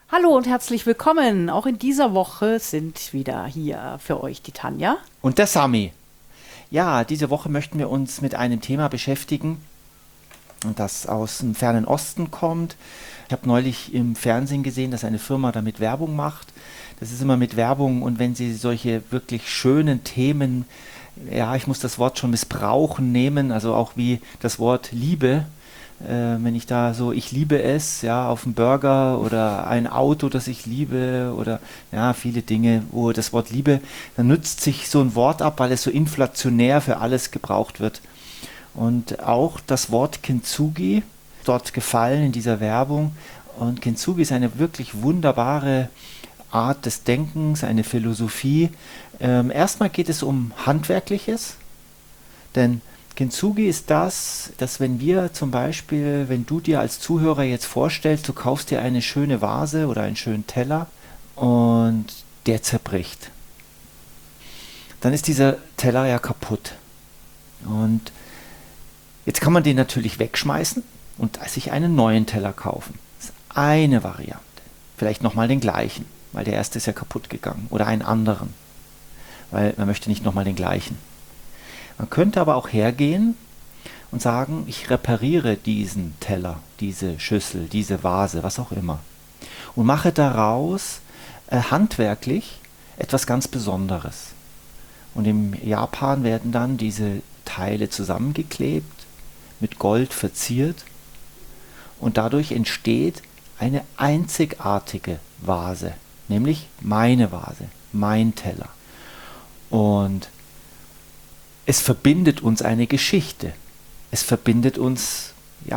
Hallo und herzlich willkommen. Auch in dieser Woche sind wieder hier für euch die Tanja. Und der Sami. Ja, diese Woche möchten wir uns mit einem Thema beschäftigen, das aus dem fernen Osten kommt. Ich habe neulich im Fernsehen gesehen, dass eine Firma damit Werbung macht. Das ist immer mit Werbung, und wenn sie solche wirklich schönen Themen, ja, ich muss das Wort schon missbrauchen, nehmen, also auch wie das Wort Liebe. Wenn ich da so, ich liebe es, ja, auf dem Burger oder ein Auto, das ich liebe oder ja, viele Dinge, wo das Wort Liebe, dann nützt sich so ein Wort ab, weil es so inflationär für alles gebraucht wird. Und auch das Wort Kintsugi, dort gefallen in dieser Werbung. Und Kintsugi ist eine wirklich wunderbare Art des Denkens, eine Philosophie. Erstmal geht es um Handwerkliches, denn Kintsugi ist das, dass wenn wir zum Beispiel, wenn du dir als Zuhörer jetzt vorstellst, du kaufst dir eine schöne Vase oder einen schönen Teller und der zerbricht, dann ist dieser Teller ja kaputt. Und jetzt kann man den natürlich wegschmeißen und sich einen neuen Teller kaufen. Das ist eine Variante. Vielleicht nochmal den gleichen, weil der erste ist ja kaputt gegangen. Oder einen anderen, weil man möchte nicht nochmal den gleichen. Man könnte aber auch hergehen und sagen, ich repariere diesen Teller, diese Schüssel, diese Vase, was auch immer. Und mache daraus handwerklich etwas ganz Besonderes. Und im Japan werden dann diese Teile zusammengeklebt, mit Gold verziert. Und dadurch entsteht eine einzigartige Vase, nämlich meine Vase, mein Teller. Und es verbindet uns eine Geschichte. Es verbindet uns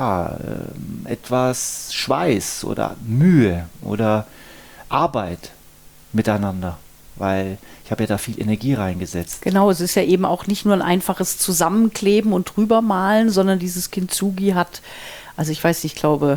etwas Schweiß oder Mühe oder Arbeit miteinander, weil ich habe ja da viel Energie reingesetzt. Genau, es ist ja eben auch nicht nur ein einfaches Zusammenkleben und drübermalen, sondern dieses Kintsugi hat, also ich weiß nicht, ich glaube,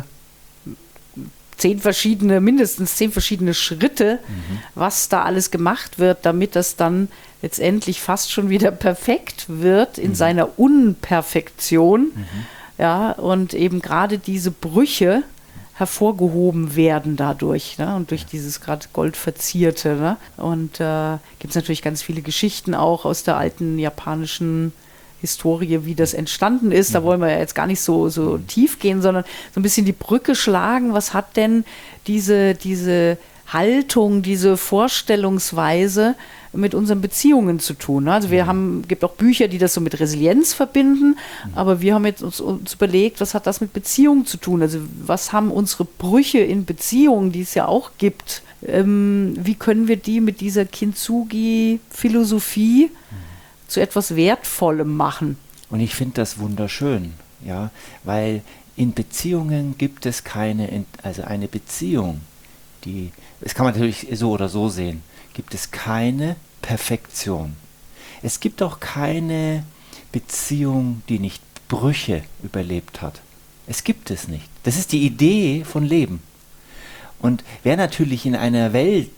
mindestens 10 verschiedene Schritte, was da alles gemacht wird, damit das dann letztendlich fast schon wieder perfekt wird in seiner Unperfektion. Ja, und eben gerade diese Brüche hervorgehoben werden dadurch, ne? Und durch dieses gerade Goldverzierte. Ne? Und gibt es natürlich ganz viele Geschichten auch aus der alten japanischen Historie, wie das entstanden ist. Da wollen wir ja jetzt gar nicht so tief gehen, sondern so ein bisschen die Brücke schlagen. Was hat denn diese Haltung, diese Vorstellungsweise mit unseren Beziehungen zu tun? Ne? Also gibt auch Bücher, die das so mit Resilienz verbinden, aber wir haben jetzt uns überlegt, was hat das mit Beziehungen zu tun? Also was haben unsere Brüche in Beziehungen, die es ja auch gibt, wie können wir die mit dieser Kintsugi-Philosophie zu etwas Wertvollem machen? Und ich finde das wunderschön, ja, weil in Beziehungen gibt es eine Beziehung, das kann man natürlich so oder so sehen, gibt es keine Perfektion. Es gibt auch keine Beziehung, die nicht Brüche überlebt hat. Es gibt es nicht. Das ist die Idee von Leben. Und wer natürlich in einer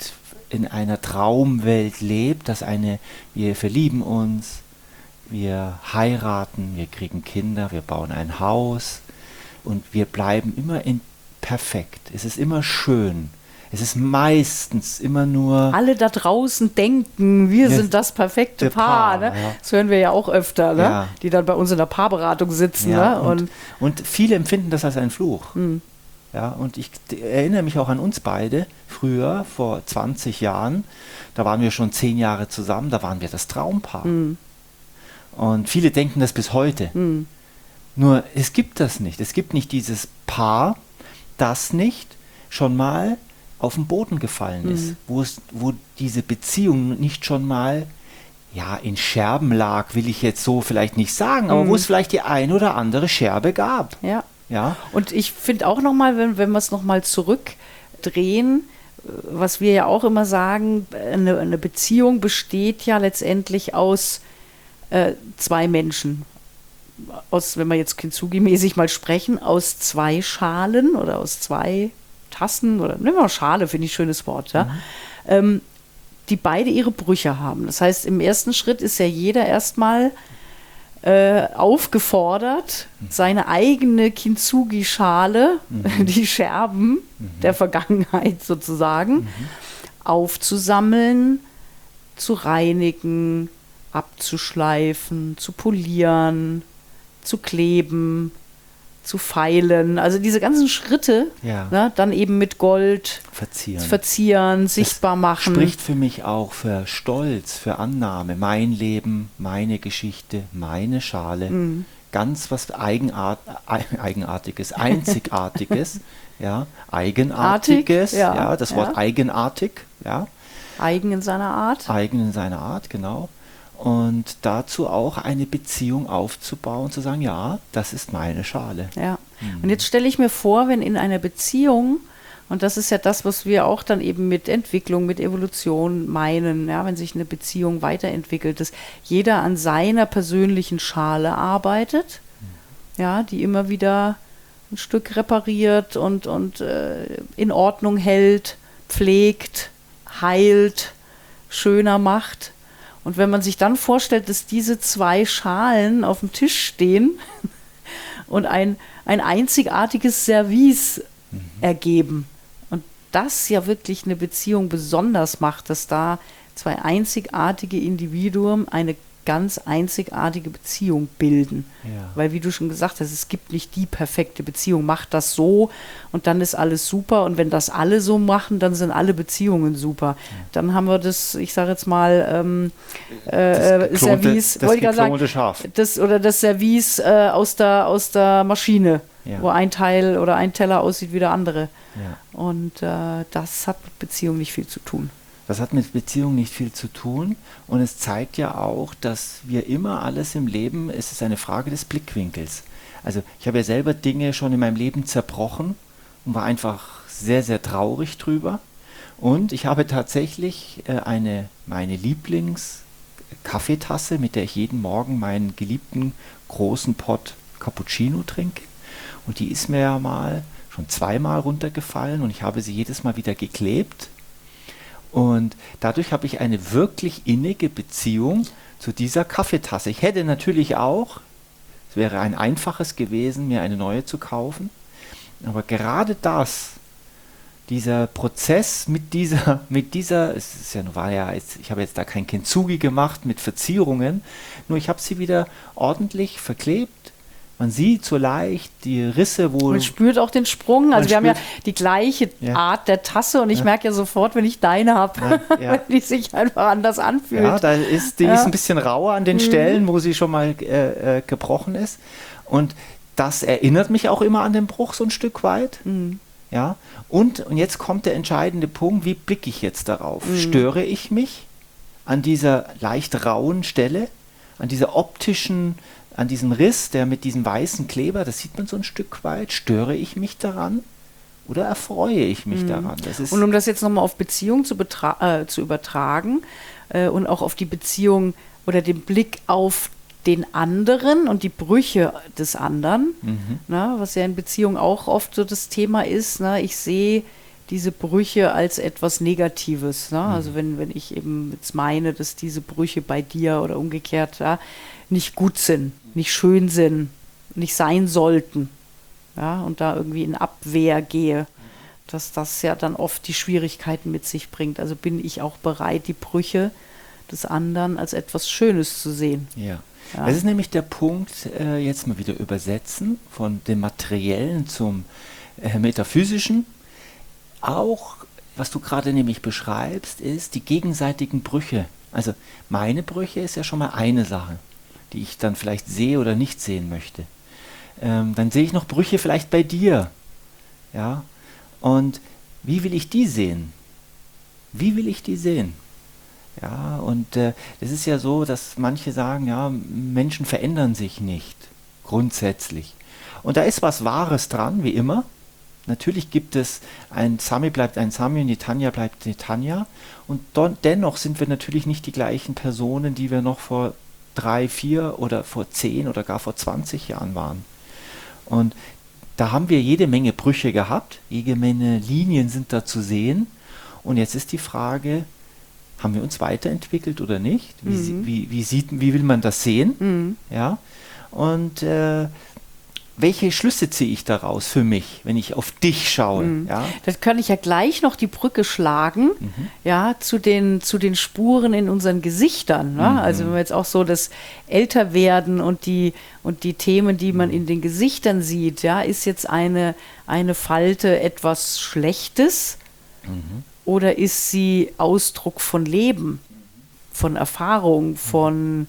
Traumwelt lebt, wir verlieben uns, wir heiraten, wir kriegen Kinder, wir bauen ein Haus und wir bleiben immer perfekt. Es ist immer schön. Es ist meistens immer nur... Alle da draußen denken, wir sind das perfekte Paar. Ne? Ja. Das hören wir ja auch öfter, ne? Ja. Die dann bei uns in der Paarberatung sitzen. Ja, Ne? Und viele empfinden das als einen Fluch. Ja, und ich erinnere mich auch an uns beide, früher, vor 20 Jahren, da waren wir schon 10 Jahre zusammen, da waren wir das Traumpaar. Und viele denken das bis heute. Nur, es gibt das nicht. Es gibt nicht dieses Paar, das nicht schon mal auf den Boden gefallen ist, wo diese Beziehung nicht schon mal in Scherben lag, will ich jetzt so vielleicht nicht sagen, aber wo es vielleicht die ein oder andere Scherbe gab. Ja. Ja. Und ich finde auch nochmal, wenn wir es nochmal zurückdrehen, was wir ja auch immer sagen, eine Beziehung besteht ja letztendlich aus 2 Menschen. Wenn wir jetzt Kintsugi-mäßig mal sprechen, aus 2 Schalen oder aus 2 Tassen oder nehmen wir mal Schale, finde ich ein schönes Wort, ja? Die beide ihre Brüche haben. Das heißt, im ersten Schritt ist ja jeder erstmal aufgefordert, seine eigene Kintsugi-Schale, die Scherben der Vergangenheit sozusagen, aufzusammeln, zu reinigen, abzuschleifen, zu polieren, zu kleben, zu feilen. Also diese ganzen Schritte, ne, dann eben mit Gold verzieren, sichtbar machen. Spricht für mich auch für Stolz, für Annahme. Mein Leben, meine Geschichte, meine Schale. Ganz was Eigenartiges, Einzigartiges. Ja, Eigenartiges. Das Wort eigenartig. Ja. Eigen in seiner Art. Eigen in seiner Art, genau. Und dazu auch eine Beziehung aufzubauen, zu sagen, ja, das ist meine Schale. Ja. Und jetzt stelle ich mir vor, wenn in einer Beziehung, und das ist ja das, was wir auch dann eben mit Entwicklung, mit Evolution meinen, ja, wenn sich eine Beziehung weiterentwickelt, dass jeder an seiner persönlichen Schale arbeitet, ja, die immer wieder ein Stück repariert und in Ordnung hält, pflegt, heilt, schöner macht. Und wenn man sich dann vorstellt, dass diese zwei Schalen auf dem Tisch stehen und ein einzigartiges Service ergeben und das ja wirklich eine Beziehung besonders macht, dass da zwei einzigartige Individuen eine ganz einzigartige Beziehung bilden. Ja. Weil, wie du schon gesagt hast, es gibt nicht die perfekte Beziehung. Macht das so und dann ist alles super. Und wenn das alle so machen, dann sind alle Beziehungen super. Ja. Dann haben wir das, ich sage jetzt mal, Service, wollte ich sagen, Schaf. Das Service aus der Maschine, wo ein Teil oder ein Teller aussieht wie der andere. Ja. Und das hat mit Beziehung nicht viel zu tun. Das hat mit Beziehung nicht viel zu tun und es zeigt ja auch, dass wir immer alles im Leben, es ist eine Frage des Blickwinkels. Also ich habe ja selber Dinge schon in meinem Leben zerbrochen und war einfach sehr, sehr traurig drüber. Und ich habe tatsächlich meine Lieblings-Kaffeetasse, mit der ich jeden Morgen meinen geliebten großen Pott Cappuccino trinke. Und die ist mir ja mal schon zweimal runtergefallen und ich habe sie jedes Mal wieder geklebt. Und dadurch habe ich eine wirklich innige Beziehung zu dieser Kaffeetasse. Ich hätte natürlich auch, es wäre ein einfaches gewesen, mir eine neue zu kaufen. Aber gerade dieser Prozess mit dieser, es ist ja, ich habe jetzt da kein Kintsugi gemacht mit Verzierungen, nur ich habe sie wieder ordentlich verklebt. Man sieht so leicht die Risse, wo... Man spürt auch den Sprung. Also wir haben ja die gleiche Art der Tasse und ich merke ja sofort, wenn ich deine habe, wenn die sich einfach anders anfühlt. Ja, die ist ein bisschen rauer an den Stellen, wo sie schon mal gebrochen ist. Und das erinnert mich auch immer an den Bruch so ein Stück weit. Ja. Und jetzt kommt der entscheidende Punkt, wie blicke ich jetzt darauf? Störe ich mich an dieser leicht rauen Stelle, an dieser an diesem Riss, der mit diesem weißen Kleber, das sieht man so ein Stück weit, störe ich mich daran oder erfreue ich mich daran? Und um das jetzt nochmal auf Beziehung zu übertragen und auch auf die Beziehung oder den Blick auf den anderen und die Brüche des anderen, was ja in Beziehung auch oft so das Thema ist, ich sehe diese Brüche als etwas Negatives. Also wenn ich eben jetzt meine, dass diese Brüche bei dir oder umgekehrt nicht gut sind, nicht schön sind, nicht sein sollten, und da irgendwie in Abwehr gehe, dass das ja dann oft die Schwierigkeiten mit sich bringt. Also bin ich auch bereit, die Brüche des anderen als etwas Schönes zu sehen. Ja. Das ist nämlich der Punkt, jetzt mal wieder übersetzen, von dem Materiellen zum Metaphysischen. Auch, was du gerade nämlich beschreibst, ist die gegenseitigen Brüche. Also meine Brüche ist ja schon mal eine Sache, die ich dann vielleicht sehe oder nicht sehen möchte. Dann sehe ich noch Brüche vielleicht bei dir. Ja? Und wie will ich die sehen? Wie will ich die sehen? Ja, und es ist ja so, dass manche sagen, ja, Menschen verändern sich nicht, grundsätzlich. Und da ist was Wahres dran, wie immer. Natürlich gibt es, ein Sami bleibt ein Sami und die Tanja bleibt die Tanja. Und dennoch sind wir natürlich nicht die gleichen Personen, die wir noch vor 3, 4 oder vor 10 oder gar vor 20 Jahren waren. Und da haben wir jede Menge Brüche gehabt, jede Menge Linien sind da zu sehen. Und jetzt ist die Frage, Haben wir uns weiterentwickelt oder nicht? Wie will man das sehen? Ja? Und welche Schlüsse ziehe ich daraus für mich, wenn ich auf dich schaue? Ja? Das kann ich ja gleich noch die Brücke schlagen, ja, zu den Spuren in unseren Gesichtern. Ne? Also wenn wir jetzt auch so das Älterwerden und die Themen, die man in den Gesichtern sieht, ja, ist jetzt eine Falte etwas Schlechtes oder ist sie Ausdruck von Leben, von Erfahrung, von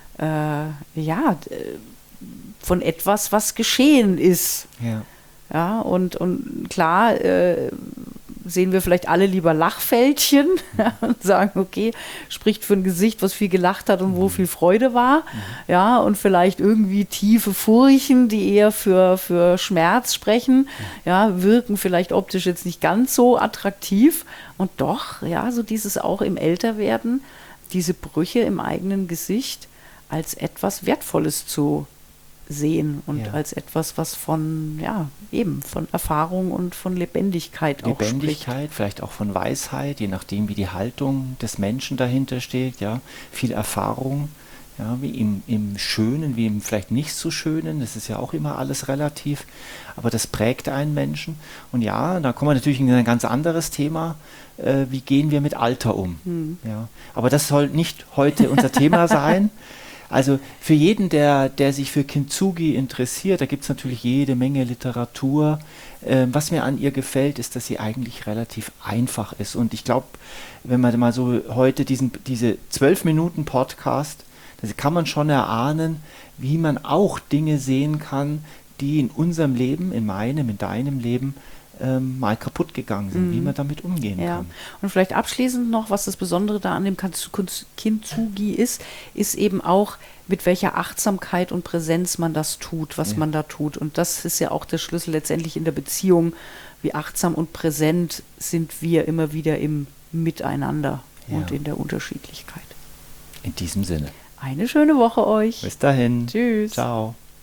von etwas, was geschehen ist. Ja. Ja, und klar sehen wir vielleicht alle lieber Lachfältchen und sagen, okay, spricht für ein Gesicht, was viel gelacht hat und wo viel Freude war. Ja, und vielleicht irgendwie tiefe Furchen, die eher für Schmerz sprechen, ja, wirken vielleicht optisch jetzt nicht ganz so attraktiv. Und doch, ja, so dieses auch im Älterwerden, diese Brüche im eigenen Gesicht als etwas Wertvolles zu sehen und als etwas, was von Erfahrung und von Lebendigkeit auch spricht. Lebendigkeit, vielleicht auch von Weisheit, je nachdem, wie die Haltung des Menschen dahinter steht, ja, viel Erfahrung, ja, wie im Schönen, wie im vielleicht nicht so Schönen, das ist ja auch immer alles relativ, aber das prägt einen Menschen. Und ja, da kommen wir natürlich in ein ganz anderes Thema, wie gehen wir mit Alter um? Ja, aber das soll nicht heute unser Thema sein. Also für jeden, der sich für Kintsugi interessiert, da gibt es natürlich jede Menge Literatur. Was mir an ihr gefällt, ist, dass sie eigentlich relativ einfach ist. Und ich glaube, wenn man mal so heute diese 12 Minuten Podcast, da kann man schon erahnen, wie man auch Dinge sehen kann, die in unserem Leben, in meinem, in deinem Leben mal kaputt gegangen sind, wie man damit umgehen kann. Und vielleicht abschließend noch, was das Besondere da an dem Kintsugi ist eben auch, mit welcher Achtsamkeit und Präsenz man das tut, was man da tut. Und das ist ja auch der Schlüssel letztendlich in der Beziehung. Wie achtsam und präsent sind wir immer wieder im Miteinander und in der Unterschiedlichkeit. In diesem Sinne. Eine schöne Woche euch. Bis dahin. Tschüss. Ciao.